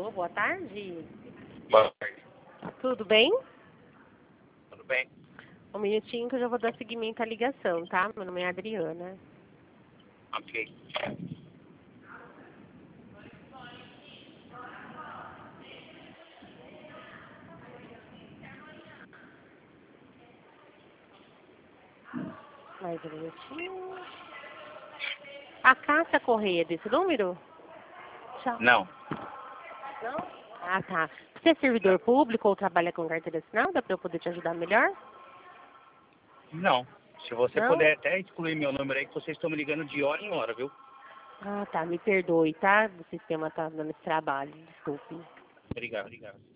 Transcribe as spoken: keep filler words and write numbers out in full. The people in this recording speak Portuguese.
Alô, boa tarde. Boa tarde. Tudo bem? Tudo bem? Um minutinho que eu já vou dar seguimento à ligação, tá? Meu nome é Adriana. Ok. Mais um minutinho. A Cássia Correia desse número? Tchau. Não. Não? Ah, tá. Você é servidor público ou trabalha com carteira assinada para eu poder te ajudar melhor? Não. Se você Não? puder até excluir meu número aí, que vocês estão me ligando de hora em hora, viu? Ah, tá. Me perdoe, tá? O sistema tá dando esse trabalho. Desculpe. Obrigado. Obrigado.